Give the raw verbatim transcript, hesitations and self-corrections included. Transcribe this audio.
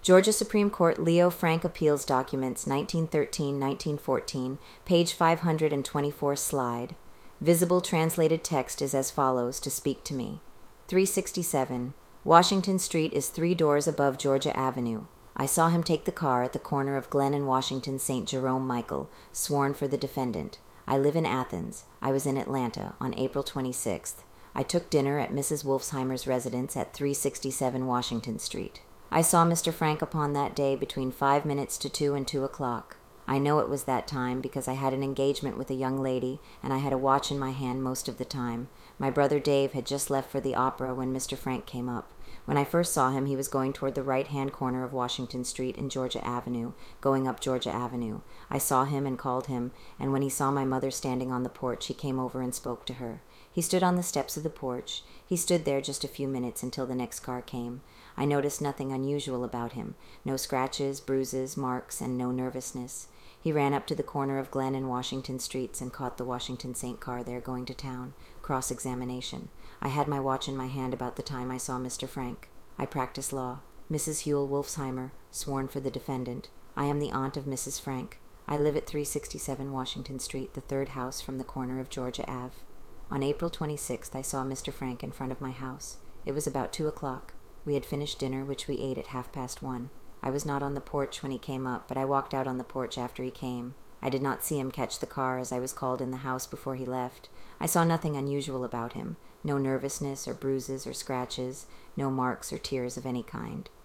Georgia Supreme Court Leo Frank Appeals Documents nineteen thirteen to nineteen fourteen, page five hundred twenty-four slide. Visible translated text is as follows to speak to me. three sixty-seven. Washington Street is three doors above Georgia Avenue. I saw him take the car at the corner of Glenn and Washington Saint Jerome Michael, sworn for the defendant. I live in Athens. I was in Atlanta on April twenty-sixth. I took dinner at Missus Wolfsheimer's residence at three sixty-seven Washington Street. I saw Mister Frank upon that day between five minutes to two and two o'clock. I know it was that time because I had an engagement with a young lady, and I had a watch in my hand most of the time. My brother Dave had just left for the opera when Mister Frank came up. When I first saw him, he was going toward the right-hand corner of Washington Street and Georgia Avenue, going up Georgia Avenue. I saw him and called him, and when he saw my mother standing on the porch, he came over and spoke to her. He stood on the steps of the porch. He stood there just a few minutes until the next car came. I noticed nothing unusual about him, no scratches, bruises, marks, and no nervousness. He ran up to the corner of Glenn and Washington Streets and caught the Washington Saint car there going to town. Cross-examination. I had my watch in my hand about the time I saw Mister Frank. I practice law. Missus Huell Wolfsheimer, sworn for the defendant. I am the aunt of Missus Frank. I live at three sixty-seven Washington Street, the third house from the corner of Georgia Avenue. On April twenty-sixth, I saw Mister Frank in front of my house. It was about two o'clock. We had finished dinner, which we ate at half past one. I was not on the porch when he came up, but I walked out on the porch after he came. I did not see him catch the car as I was called in the house before he left. I saw nothing unusual about him. No nervousness or bruises or scratches, no marks or tears of any kind.